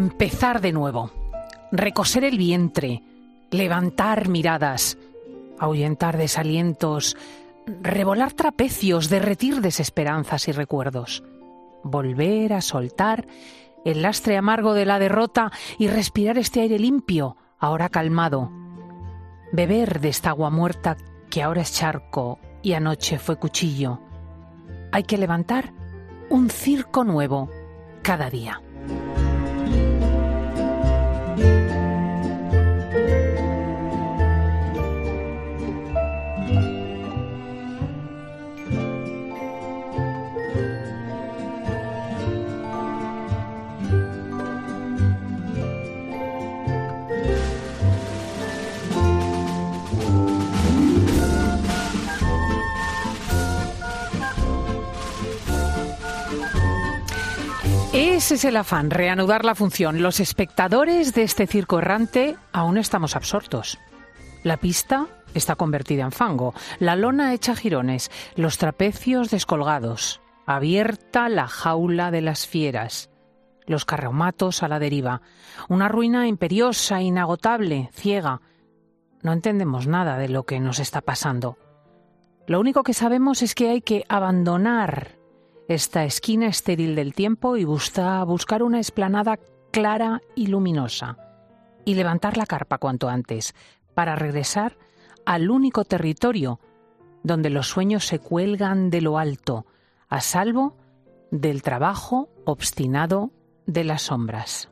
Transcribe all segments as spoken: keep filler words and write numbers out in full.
empezar de nuevo, recoser el vientre, levantar miradas, ahuyentar desalientos, revolar trapecios, derretir desesperanzas y recuerdos, volver a soltar el lastre amargo de la derrota y respirar este aire limpio, ahora calmado, beber de esta agua muerta que ahora es charco y anoche fue cuchillo. Hay que levantar un circo nuevo cada día. Ese es el afán, reanudar la función. Los espectadores de este circo errante aún estamos absortos. La pista está convertida en fango, la lona hecha jirones, los trapecios descolgados, abierta la jaula de las fieras, los carromatos a la deriva, una ruina imperiosa, inagotable, ciega. No entendemos nada de lo que nos está pasando. Lo único que sabemos es que hay que abandonar esta esquina estéril del tiempo y busca, buscar una explanada clara y luminosa y levantar la carpa cuanto antes para regresar al único territorio donde los sueños se cuelgan de lo alto, a salvo del trabajo obstinado de las sombras.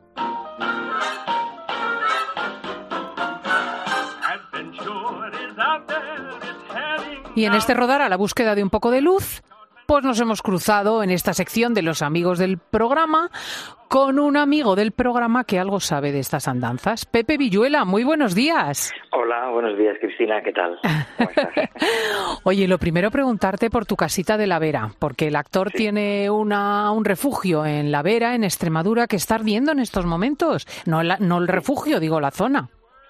Y en este rodar a la búsqueda de un poco de luz, pues nos hemos cruzado en esta sección de los amigos del programa con un amigo del programa que algo sabe de estas andanzas. Pepe Villuela, muy buenos días. Hola, buenos días, Cristina, ¿qué tal? ¿Cómo estás? Oye, lo primero preguntarte por tu casita de La Vera, porque el actor sí. tiene una, un refugio en La Vera, en Extremadura, que está ardiendo en estos momentos. No, la, no el refugio, digo la zona.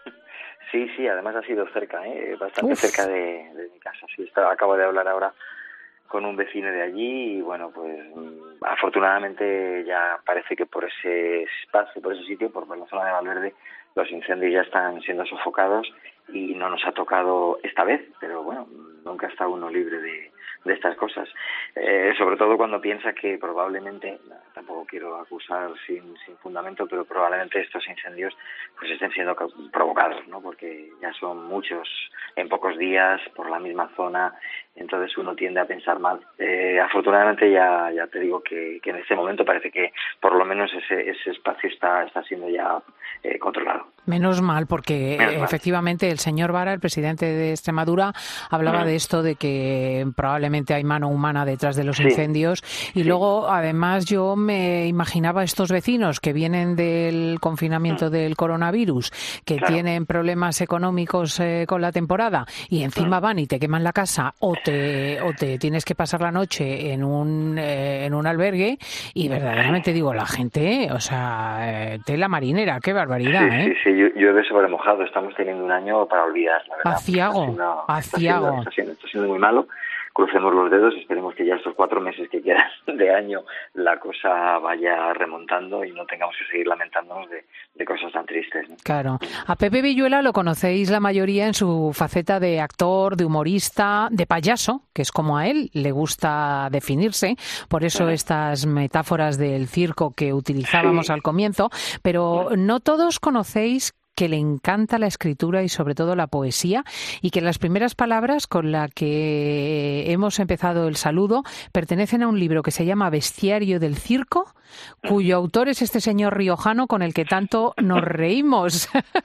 Sí, sí, además ha sido cerca, ¿eh? Bastante Uf. cerca de, de mi casa. Sí, está, acabo de hablar ahora con un vecino de allí y bueno, pues afortunadamente ya parece que por ese espacio, por ese sitio, por la zona de Valverde, los incendios ya están siendo sofocados y no nos ha tocado esta vez, pero bueno, nunca está uno libre de, de estas cosas. Eh, sobre todo cuando piensa que probablemente, tampoco quiero acusar sin, sin fundamento, pero probablemente estos incendios pues estén siendo provocados, ¿no? Porque ya son muchos en pocos días por la misma zona, entonces uno tiende a pensar mal. Eh, afortunadamente ya ya te digo que, que en este momento parece que por lo menos ese ese espacio está está siendo ya eh, controlado. Menos mal, porque Menos mal. efectivamente el señor Vara, el presidente de Extremadura, hablaba uh-huh. de esto, de que probablemente hay mano humana detrás de los sí. incendios. Y sí. luego, además, yo me imaginaba estos vecinos que vienen del confinamiento uh-huh. del coronavirus, que claro. tienen problemas económicos eh, con la temporada, y encima uh-huh. van y te queman la casa, o te o te tienes que pasar la noche en un eh, en un albergue, y verdaderamente digo, la gente, o sea, eh, tela marinera, qué barbaridad, sí, ¿eh? Sí, sí, yo, yo de sobre mojado, estamos teniendo un año para olvidar, la verdad. Aciago, aciago. Está siendo, está siendo muy malo. Crucemos los dedos, esperemos que ya estos cuatro meses que quedan de año la cosa vaya remontando y no tengamos que seguir lamentándonos de, de cosas tan tristes, ¿no? Claro. A Pepe Villuela lo conocéis la mayoría en su faceta de actor, de humorista, de payaso, que es como a él le gusta definirse, por eso uh-huh. estas metáforas del circo que utilizábamos sí. al comienzo, pero uh-huh. no todos conocéis que le encanta la escritura y sobre todo la poesía, y que las primeras palabras con las que hemos empezado el saludo pertenecen a un libro que se llama Bestiario del Circo, cuyo autor es este señor riojano con el que tanto nos reímos.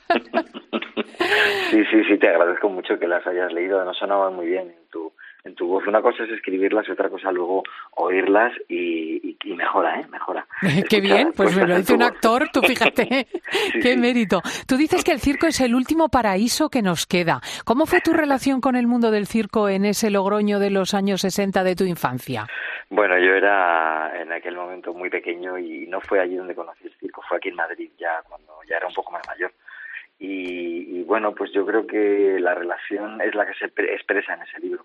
Sí, sí, sí, te agradezco mucho que las hayas leído, nos sonaban muy bien en tu en tu voz. Una cosa es escribirlas y otra cosa luego oírlas y, y, y mejora, ¿eh? Mejora. Qué bien, pues me lo dice un actor, tú fíjate, sí, qué sí. mérito. Tú dices que el circo es el último paraíso que nos queda. ¿Cómo fue tu relación con el mundo del circo en ese Logroño de los años sesenta de tu infancia? Bueno, yo era en aquel momento muy pequeño y no fue allí donde conocí el circo, fue aquí en Madrid ya cuando ya era un poco más mayor. Y, y bueno, pues yo creo que la relación es la que se expresa en ese libro.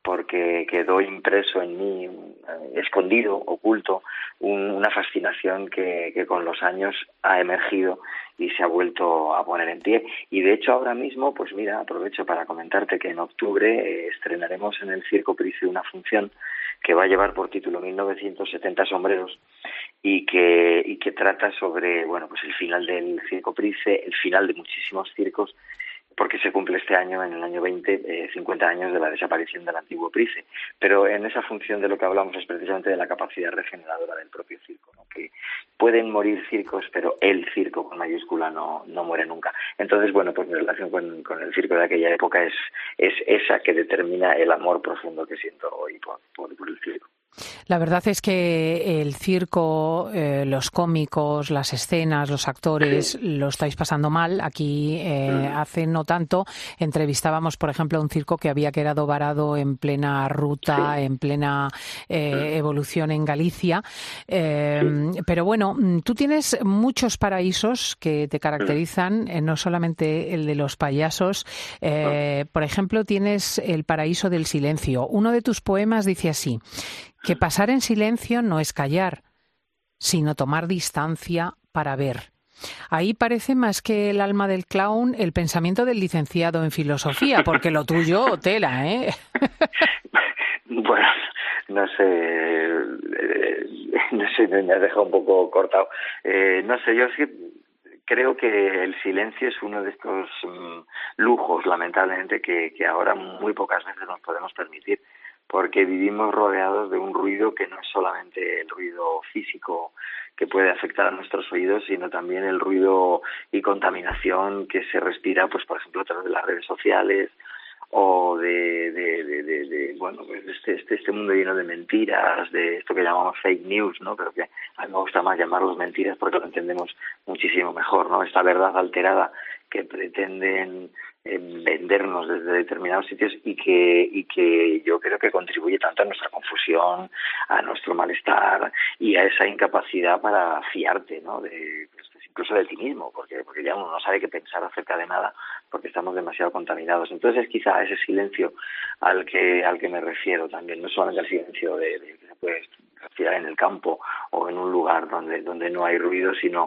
porque quedó impreso en mí, escondido, oculto, un, una fascinación que, que con los años ha emergido y se ha vuelto a poner en pie. Y de hecho ahora mismo, pues mira, aprovecho para comentarte que en octubre eh, estrenaremos en el Circo Price una función que va a llevar por título mil novecientos setenta sombreros y que y que trata sobre, bueno, pues el final del Circo Price, el final de muchísimos circos, porque se cumple este año, en el año veinte, eh, cincuenta años de la desaparición del antiguo Price. Pero en esa función de lo que hablamos es precisamente de la capacidad regeneradora del propio circo, ¿no? Que pueden morir circos, pero el circo con mayúscula no, no muere nunca. Entonces, bueno, pues mi relación con, con el circo de aquella época es, es esa que determina el amor profundo que siento hoy por, por, por el circo. La verdad es que el circo, eh, los cómicos, las escenas, los actores, sí, lo estáis pasando mal. Aquí eh, mm. hace no tanto entrevistábamos, por ejemplo, a un circo que había quedado varado en plena ruta, sí, en plena eh, mm. evolución en Galicia. Eh, sí. Pero bueno, tú tienes muchos paraísos que te caracterizan, eh, no solamente el de los payasos. Eh, por ejemplo, tienes el paraíso del silencio. Uno de tus poemas dice así: que pasar en silencio no es callar, sino tomar distancia para ver. Ahí parece más que el alma del clown el pensamiento del licenciado en filosofía, porque lo tuyo, tela, ¿eh? Bueno, no sé, no sé, me has dejado un poco cortado. Eh, no sé, yo sí creo que el silencio es uno de estos um, lujos, lamentablemente, que, que ahora muy pocas veces nos podemos permitir, porque vivimos rodeados de un ruido que no es solamente el ruido físico que puede afectar a nuestros oídos, sino también el ruido y contaminación que se respira, pues por ejemplo, a través de las redes sociales o de, de, de, de, de bueno, pues este, este, este mundo lleno de mentiras, de esto que llamamos fake news, ¿no? Pero que a mí me gusta más llamarlos mentiras porque lo entendemos muchísimo mejor, ¿no? Esta verdad alterada que pretenden eh, vendernos desde determinados sitios y que y que yo creo que contribuye tanto a nuestra confusión, a nuestro malestar y a esa incapacidad para fiarte, ¿no? De, pues, incluso de ti mismo, porque porque ya uno no sabe qué pensar acerca de nada porque estamos demasiado contaminados. Entonces es quizá ese silencio al que al que me refiero también, no solamente al silencio de, de que se puede respirar en el campo o en un lugar donde donde no hay ruido, sino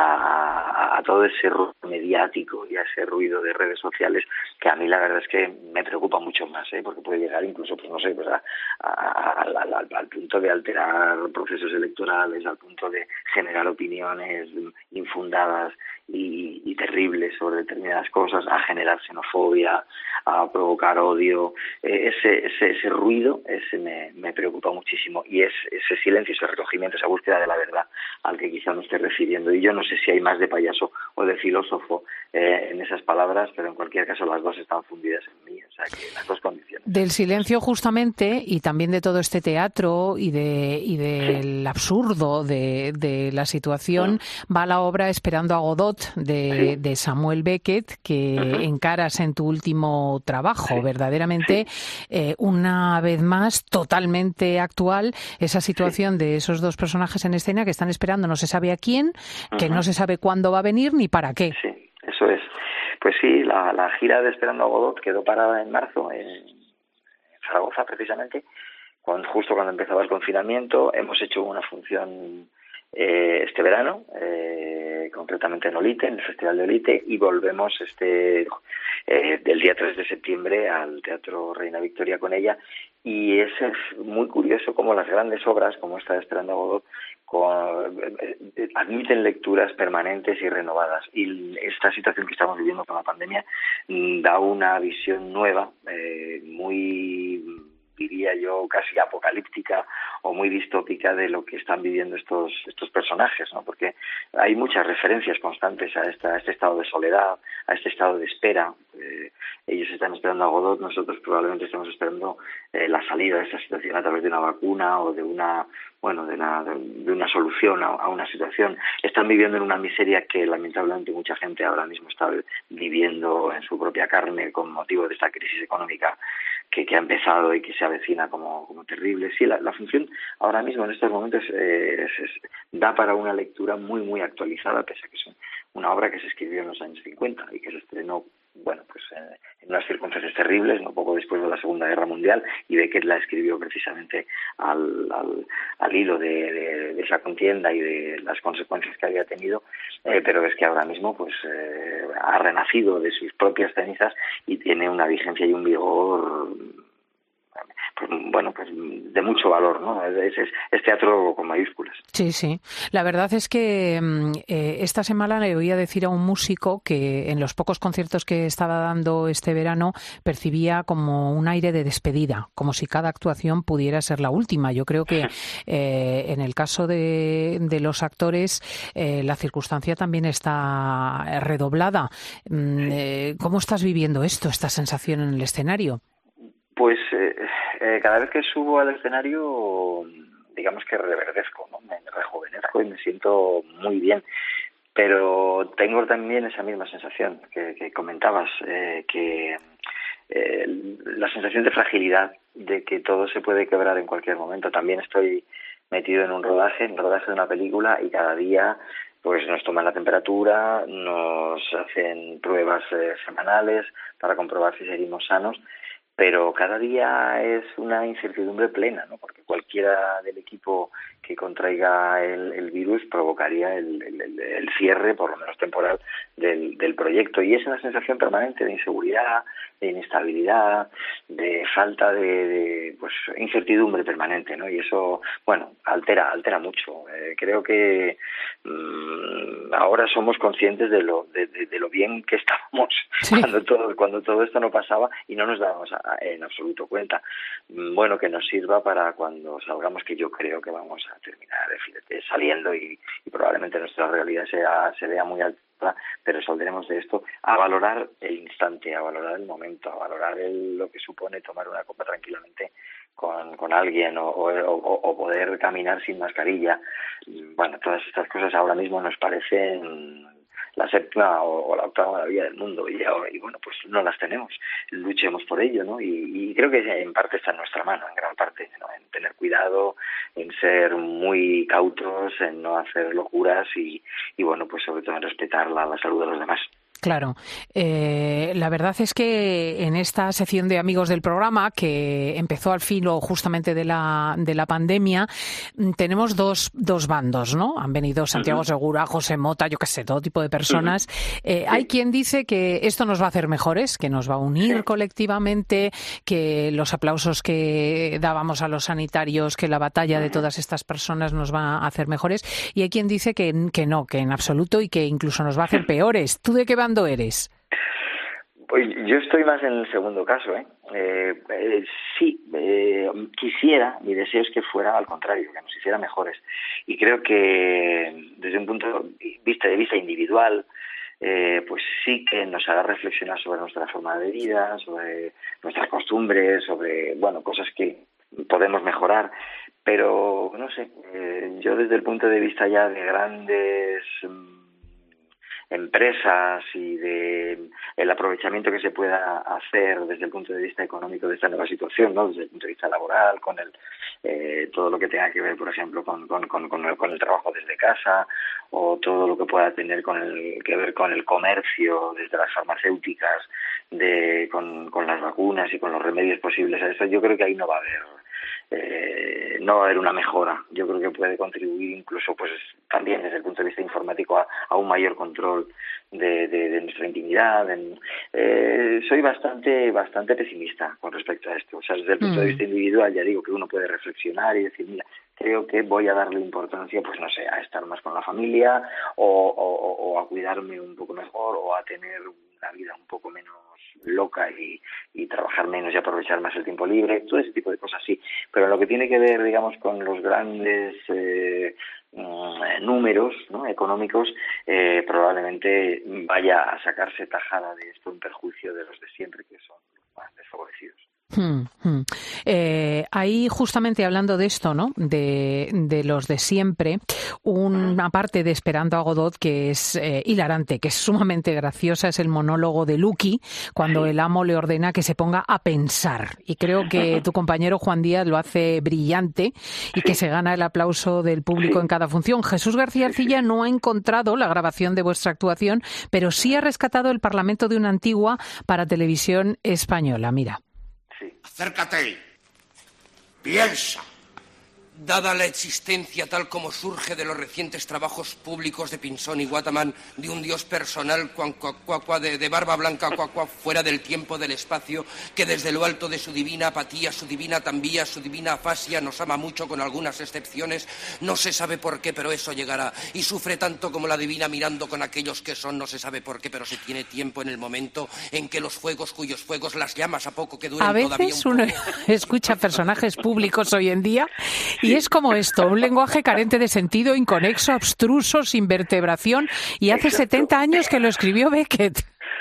a, a todo ese ruido mediático y a ese ruido de redes sociales que a mí la verdad es que me preocupa mucho más, ¿eh? Porque puede llegar incluso, pues no sé, pues a, a, a, a, a, al punto de alterar procesos electorales, al punto de generar opiniones infundadas y, y terribles sobre determinadas cosas, a generar xenofobia, a provocar odio. Eh, ese, ese, ese ruido ese me, me preocupa muchísimo y es ese silencio, ese recogimiento, esa búsqueda de la verdad al que quizá me esté refiriendo. Y yo no sé si hay más de payaso o de filósofo eh, en esas palabras, pero en cualquier caso las dos están fundidas en mí, o sea que las dos condiciones. Del silencio justamente y también de todo este teatro y de y del sí. absurdo de, de la situación sí. va la obra Esperando a Godot de, sí. de Samuel Beckett que uh-huh. encaras en tu último trabajo, sí. verdaderamente sí. Eh, una vez más totalmente actual esa situación sí. de esos dos personajes en escena que están esperando no se sabe a quién, uh-huh. que no se sabe cuándo va a venir ni para qué. Sí, eso es. Pues sí, la, la gira de Esperando a Godot quedó parada en marzo en Zaragoza precisamente, cuando, justo cuando empezaba el confinamiento. Hemos hecho una función eh, este verano, eh, concretamente en Olite, en el Festival de Olite, y volvemos este eh, del día tres de septiembre al Teatro Reina Victoria con ella. Y es, es muy curioso cómo las grandes obras, como esta de Esperando a Godot, con, eh, admiten lecturas permanentes y renovadas. Y esta situación que estamos viviendo con la pandemia mm, da una visión nueva, eh, muy, diría yo, casi apocalíptica o muy distópica de lo que están viviendo estos estos personajes, ¿no? Porque hay muchas referencias constantes a, esta, a este estado de soledad, a este estado de espera. Eh, ellos están esperando a Godot, nosotros probablemente estamos esperando eh, la salida de esta situación a través de una vacuna o de una bueno de una, de una solución a, a una situación. Están viviendo en una miseria que lamentablemente mucha gente ahora mismo está viviendo en su propia carne con motivo de esta crisis económica que, que ha empezado y que se avecina como, como terrible. Sí, la, la función ahora mismo en estos momentos eh, es, es, da para una lectura muy muy actualizada, pese a que es una obra que se escribió en los años cincuenta y que se estrenó bueno pues en, en unas circunstancias terribles, no poco después de la Segunda Guerra Mundial, y Beckett la escribió precisamente al, al, al hilo de, de, de esa contienda y de las consecuencias que había tenido, eh, pero es que ahora mismo pues eh, ha renacido de sus propias cenizas y tiene una vigencia y un vigor, pues, bueno, pues de mucho valor, ¿no? Es, es, es teatro con mayúsculas. Sí, sí. La verdad es que eh, esta semana le oía decir a un músico que en los pocos conciertos que estaba dando este verano percibía como un aire de despedida, como si cada actuación pudiera ser la última. Yo creo que eh, en el caso de, de los actores eh, la circunstancia también está redoblada. Eh, ¿Cómo estás viviendo esto, esta sensación en el escenario? Pues eh, eh, cada vez que subo al escenario, digamos que reverdezco, ¿no? Me rejuvenezco y me siento muy bien. Pero tengo también esa misma sensación que, que comentabas, eh, que eh, la sensación de fragilidad, de que todo se puede quebrar en cualquier momento. También estoy metido en un rodaje, en el rodaje de una película, y cada día pues nos toman la temperatura, nos hacen pruebas eh, semanales para comprobar si seguimos sanos. Pero cada día es una incertidumbre plena, ¿no? Porque cualquiera del equipo que contraiga el, el virus provocaría el, el, el cierre, por lo menos temporal, del, del proyecto. Y es una sensación permanente de inseguridad, de inestabilidad, de falta de, de pues incertidumbre permanente, ¿no? Y eso, bueno, altera, altera mucho. Eh, creo que mmm, ahora somos conscientes de lo, de, de, de lo bien que estábamos sí. cuando todo, cuando todo esto no pasaba y no nos dábamos a, en absoluto cuenta. Bueno, que nos sirva para cuando salgamos, que yo creo que vamos a terminar fíjate, saliendo y, y probablemente nuestra realidad sea, se vea muy alta, pero saldremos de esto a valorar el instante, a valorar el momento, a valorar el, lo que supone tomar una copa tranquilamente con, con alguien o, o, o poder caminar sin mascarilla. Bueno, todas estas cosas ahora mismo nos parecen la séptima o, o la octava maravilla del mundo y, ahora, y bueno, pues no las tenemos, luchemos por ello, ¿no? Y, y creo que en parte está en nuestra mano, en gran parte, ¿no? En tener cuidado, en ser muy cautos, en no hacer locuras y, y bueno, pues sobre todo en respetar la, la salud de los demás. Claro, eh, la verdad es que en esta sección de amigos del programa, que empezó al filo justamente de la de la pandemia, tenemos dos dos bandos, ¿no? Han venido Santiago uh-huh. Segura, José Mota, yo qué sé, todo tipo de personas. Uh-huh. Eh, sí. Hay quien dice que esto nos va a hacer mejores, que nos va a unir sí. colectivamente, que los aplausos que dábamos a los sanitarios, que la batalla uh-huh. de todas estas personas nos va a hacer mejores. Y hay quien dice que, que no, que en absoluto y que incluso nos va a hacer peores. ¿Tú de qué bando eres? Pues yo estoy más en el segundo caso, ¿eh? Eh, eh, sí, eh, quisiera, mi deseo es que fuera al contrario, que nos hiciera mejores. Y creo que desde un punto de vista, de vista individual, eh, pues sí que nos hará reflexionar sobre nuestra forma de vida, sobre nuestras costumbres, sobre, bueno, cosas que podemos mejorar. Pero, no sé, eh, yo desde el punto de vista ya de grandes empresas y de el aprovechamiento que se pueda hacer desde el punto de vista económico de esta nueva situación, ¿no? Desde el punto de vista laboral, con el eh, todo lo que tenga que ver, por ejemplo, con con, con, con, el, con el trabajo desde casa o todo lo que pueda tener con el que ver con el comercio desde las farmacéuticas, de con, con las vacunas y con los remedios posibles a eso. Yo creo que ahí no va a haber Eh, no va a haber una mejora. Yo creo que puede contribuir incluso pues también desde el punto de vista informático a, a un mayor control de, de, de nuestra intimidad. En, eh, soy bastante bastante pesimista con respecto a esto. O sea, desde el punto mm. de vista individual ya digo que uno puede reflexionar y decir, mira, creo que voy a darle importancia, pues no sé, a estar más con la familia o, o, o a cuidarme un poco mejor o a tener una vida un poco menos loca y, y trabajar menos y aprovechar más el tiempo libre, todo ese tipo de cosas sí, pero lo que tiene que ver, digamos, con los grandes eh, números, ¿no?, económicos, eh, probablemente vaya a sacarse tajada de esto en perjuicio de los de siempre, que son los más desfavorecidos. Hmm, hmm. Eh, ahí justamente hablando de esto, ¿no? De, de los de siempre, una parte de Esperando a Godot que es eh, hilarante, que es sumamente graciosa, es el monólogo de Lucky cuando Sí. el amo le ordena que se ponga a pensar. Y creo que tu compañero Juan Díaz lo hace brillante y Sí. que se gana el aplauso del público Sí. en cada función. Jesús García Sí, sí. Arcilla no ha encontrado la grabación de vuestra actuación, pero sí ha rescatado el Parlamento de una antigua para Televisión Española. Mira. Sí. Acércate. Piensa. Dada la existencia tal como surge de los recientes trabajos públicos de Pinzón y Waterman de un dios personal cuan, cua, cua, cua, de, de barba blanca cua, cua, fuera del tiempo, del espacio, que desde lo alto de su divina apatía, su divina tambía, su divina afasia nos ama mucho con algunas excepciones, no se sabe por qué, pero eso llegará, y sufre tanto como la divina mirando con aquellos que son, no se sabe por qué, pero se tiene tiempo en el momento en que los fuegos, cuyos fuegos, las llamas a poco que duren A todavía veces un uno poco. escucha personajes públicos hoy en día y es como esto, un lenguaje carente de sentido, inconexo, abstruso, sin vertebración, y hace Exacto. setenta años que lo escribió Beckett.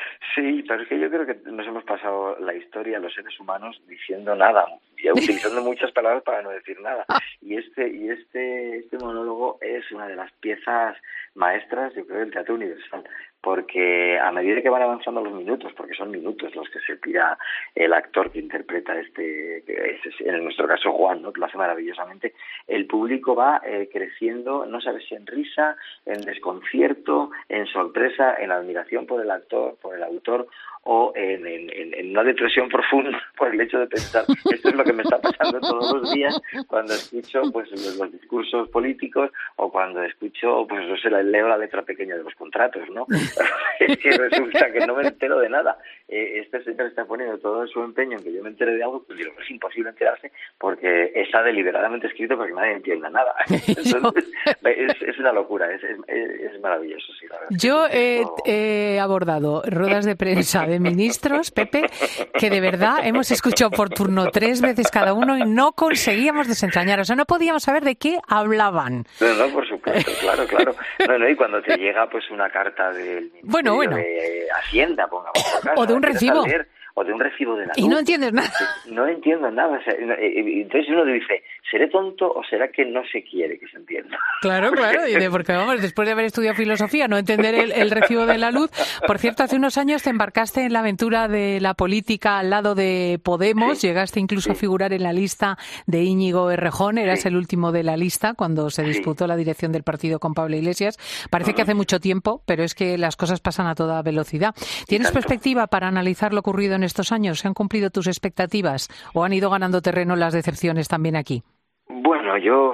Sí, pero es que yo creo que nos hemos pasado la historia, los seres humanos, diciendo nada y utilizando muchas palabras para no decir nada. Y este y este este monólogo es una de las piezas maestras, yo creo, del teatro universal, porque a medida que van avanzando los minutos, porque son minutos los que se tira el actor que interpreta este, que es, en nuestro caso Juan, ¿no?, que lo hace maravillosamente, el público va eh, creciendo, no sabes si en risa, en desconcierto, en sorpresa, en admiración por el actor, por el autor, o en, en, en una depresión profunda por el hecho de pensar esto es lo que me está pasando todos los días cuando escucho pues los, los discursos políticos o cuando escucho pues no sé, leo la letra pequeña de los contratos, ¿no? Es que resulta que no me entero de nada. Eh, este señor está poniendo todo su empeño en que yo me entere de algo, pues digo, es imposible enterarse porque está deliberadamente escrito para que nadie entienda nada. Entonces, es, es una locura, es, es, es maravilloso, sí, la verdad. Yo he eh, he abordado ruedas de prensa de ministros, Pepe, que de verdad hemos escuchado por turno tres veces cada uno y no conseguíamos desentrañar, o sea, no podíamos saber de qué hablaban. No, no, por supuesto, claro, claro. No, no, y cuando te llega pues una carta del Ministerio bueno, bueno. de Hacienda, pongamos por caso, o de un recibo. Leer, o de un recibo de la y luz. no entiendes nada. No entiendo nada. O sea, entonces uno dice, ¿seré tonto o será que no se quiere que se entienda? Claro, claro, porque vamos, después de haber estudiado filosofía, no entender el, el recibo de la luz. Por cierto, hace unos años te embarcaste en la aventura de la política al lado de Podemos, sí, llegaste incluso sí. a figurar en la lista de Íñigo Errejón, eras sí. el último de la lista cuando se disputó sí. la dirección del partido con Pablo Iglesias. Parece uh-huh. que hace mucho tiempo, pero es que las cosas pasan a toda velocidad. ¿Tienes perspectiva para analizar lo ocurrido en estos años? ¿Se han cumplido tus expectativas o han ido ganando terreno las decepciones también aquí? Bueno, yo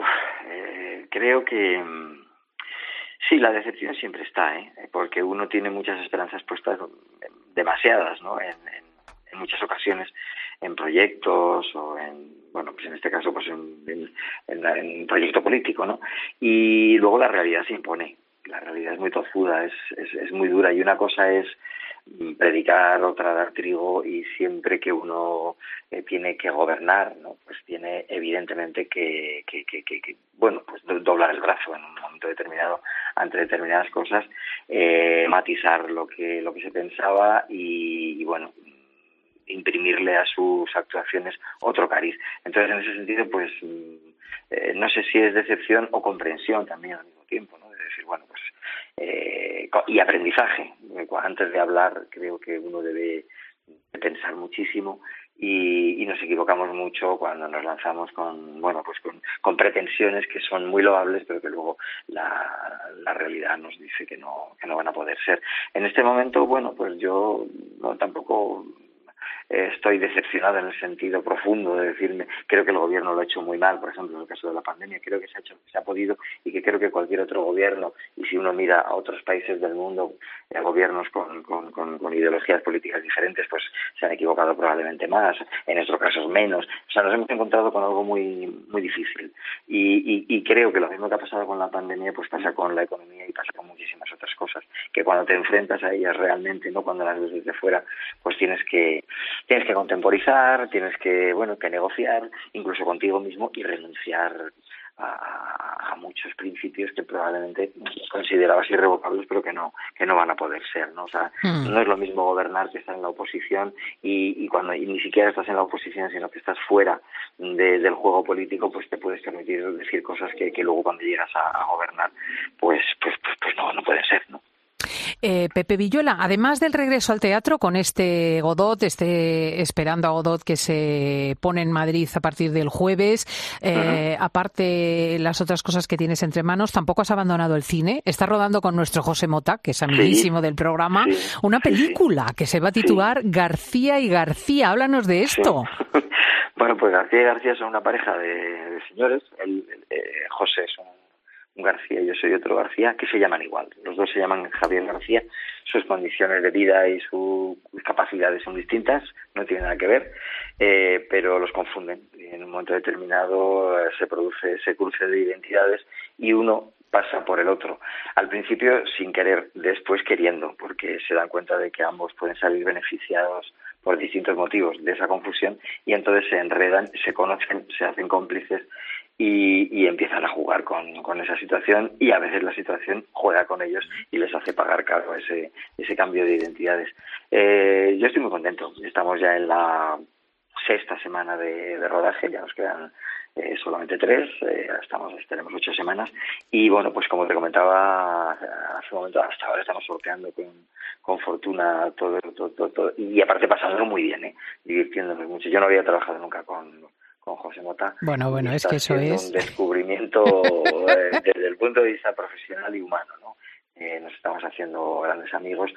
eh, creo que sí, la decepción siempre está, ¿eh? Porque uno tiene muchas esperanzas puestas, demasiadas, ¿no? En, en, en muchas ocasiones, en proyectos o en, bueno, pues en este caso, pues en, en, en, en un proyecto político, ¿no? Y luego la realidad se impone. La realidad es muy tozuda, es, es, es muy dura, y una cosa es predicar, otra dar trigo, y siempre que uno eh, tiene que gobernar, ¿no?, pues tiene evidentemente que, que, que, que, que bueno, pues doblar el brazo en un momento determinado ante determinadas cosas, eh, matizar lo que lo que se pensaba y, y bueno, imprimirle a sus actuaciones otro cariz. Entonces, en ese sentido, pues eh, no sé si es decepción o comprensión también al mismo tiempo, ¿no? De decir, bueno, pues eh, y aprendizaje. Antes de hablar, creo que uno debe pensar muchísimo y, y nos equivocamos mucho cuando nos lanzamos con, bueno, pues con, con pretensiones que son muy loables, pero que luego la, la realidad nos dice que no, que no van a poder ser. En este momento, bueno, pues yo no, tampoco estoy decepcionado en el sentido profundo de decirme, creo que el gobierno lo ha hecho muy mal, por ejemplo, en el caso de la pandemia, creo que se ha hecho, se ha podido, y que creo que cualquier otro gobierno, y si uno mira a otros países del mundo, eh, gobiernos con, con, con, con ideologías políticas diferentes, pues se han equivocado probablemente más, en nuestros casos menos. O sea, nos hemos encontrado con algo muy muy difícil, y, y, y creo que lo mismo que ha pasado con la pandemia, pues pasa con la economía y pasa con muchísimas otras cosas, que cuando te enfrentas a ellas realmente, no cuando las ves desde fuera, pues tienes que Tienes que contemporizar, tienes que, bueno, que negociar, incluso contigo mismo, y renunciar a, a muchos principios que probablemente considerabas irrevocables, pero que no que no van a poder ser, ¿no? O sea, mm. no es lo mismo gobernar que estar en la oposición y, y cuando y ni siquiera estás en la oposición, sino que estás fuera de, del juego político, pues te puedes permitir decir cosas que, que luego cuando llegas a, a gobernar, pues pues pues, pues no, no pueden ser, ¿no? Eh, Pepe Villuela, además del regreso al teatro con este Godot, este Esperando a Godot que se pone en Madrid a partir del jueves, eh, uh-huh. aparte las otras cosas que tienes entre manos, tampoco has abandonado el cine. Estás rodando con nuestro José Mota, que es amiguísimo sí, del programa, sí, una película sí, que se va a titular sí. García y García. Háblanos de esto. Sí. Bueno, pues García y García son una pareja de, de señores. El, el, eh, José es un un García y yo soy otro García, que se llaman igual. Los dos se llaman Javier García, sus condiciones de vida y sus capacidades son distintas, no tienen nada que ver, eh, pero los confunden. Y en un momento determinado eh, se produce ese cruce de identidades y uno pasa por el otro. Al principio sin querer, después queriendo, porque se dan cuenta de que ambos pueden salir beneficiados por distintos motivos de esa confusión y entonces se enredan, se conocen, se hacen cómplices Y, y empiezan a jugar con, con esa situación y a veces la situación juega con ellos y les hace pagar caro ese ese cambio de identidades. Eh, yo estoy muy contento. Estamos ya en la sexta semana de, de rodaje, ya nos quedan eh, solamente tres, eh, estamos tenemos ocho semanas y bueno, pues como te comentaba hace un momento, hasta ahora estamos sorteando con, con fortuna todo, todo, todo, todo y aparte pasándolo muy bien, eh, divirtiéndonos mucho. Yo no había trabajado nunca con con José Mota. Bueno, bueno, es que eso es un descubrimiento eh, desde el punto de vista profesional y humano, ¿no? Eh, nos estamos haciendo grandes amigos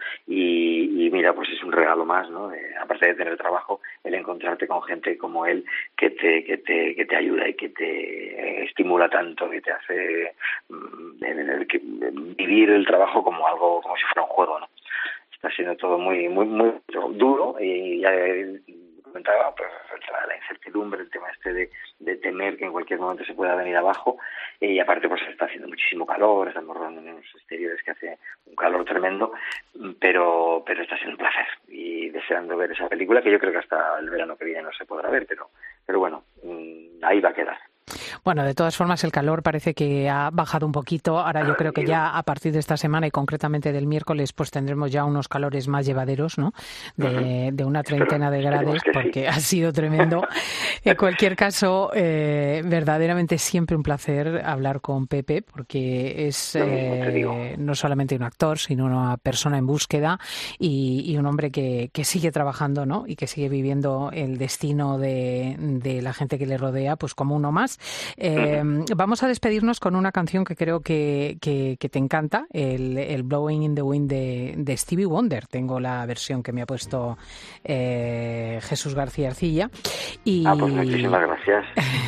y, y mira, pues es un regalo más, ¿no? Eh, aparte de tener trabajo, el encontrarte con gente como él que te que te que te ayuda y que te estimula tanto y te hace mm, en el que, vivir el trabajo como algo como si fuera un juego, ¿no? Está siendo todo muy muy muy duro y ya comentaba, pues la incertidumbre, el tema este de, de temer que en cualquier momento se pueda venir abajo y aparte pues está haciendo muchísimo calor, estamos rodando en unos exteriores que hace un calor tremendo, pero pero está siendo un placer y deseando ver esa película que yo creo que hasta el verano que viene no se podrá ver, pero pero bueno, ahí va a quedar. Bueno, de todas formas el calor parece que ha bajado un poquito. Ahora yo creo que ya a partir de esta semana y concretamente del miércoles pues tendremos ya unos calores más llevaderos, ¿no? De, de una treintena de grados porque sí. Ha sido tremendo. En cualquier caso, eh, verdaderamente siempre un placer hablar con Pepe porque es eh, no solamente un actor sino una persona en búsqueda y, y un hombre que, que sigue trabajando, ¿no? Y que sigue viviendo el destino de, de la gente que le rodea pues como uno más. Eh, vamos a despedirnos con una canción que creo que, que, que te encanta, el, el Blowing in the Wind de, de Stevie Wonder. Tengo la versión que me ha puesto eh, Jesús García Arcilla. Y, ah, pues muchísimas gracias.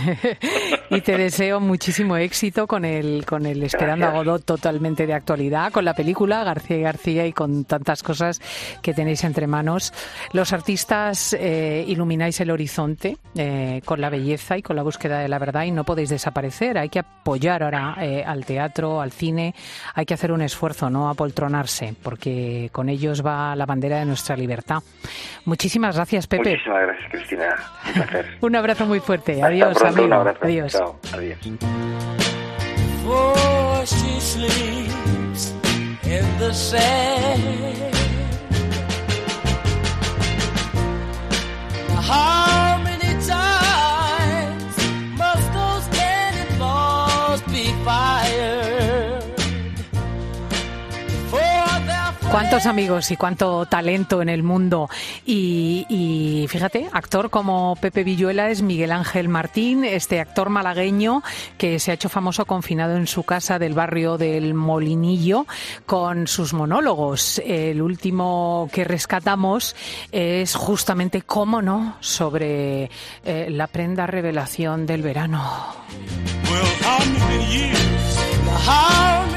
Y te deseo muchísimo éxito con el, con el Esperando a Godot totalmente de actualidad, con la película García y García y con tantas cosas que tenéis entre manos. Los artistas eh, ilumináis el horizonte eh, con la belleza y con la búsqueda de la verdad y no podéis desaparecer. Hay que apoyar ahora eh, al teatro, al cine. Hay que hacer un esfuerzo, no apoltronarse, porque con ellos va la bandera de nuestra libertad. Muchísimas gracias, Pepe. Muchísimas gracias, Cristina. Un placer. Un abrazo muy fuerte. Adiós, pronto, amigo. Un abrazo. Adiós. Chao. Adiós. For she sleeps in the sand. How many times must those cannonballs be fired? Cuántos amigos y cuánto talento en el mundo. Y, y fíjate, actor como Pepe Villuela es Miguel Ángel Martín, este actor malagueño que se ha hecho famoso confinado en su casa del barrio del Molinillo con sus monólogos. El último que rescatamos es justamente, cómo no, sobre eh, la prenda revelación del verano. Well, how many years? How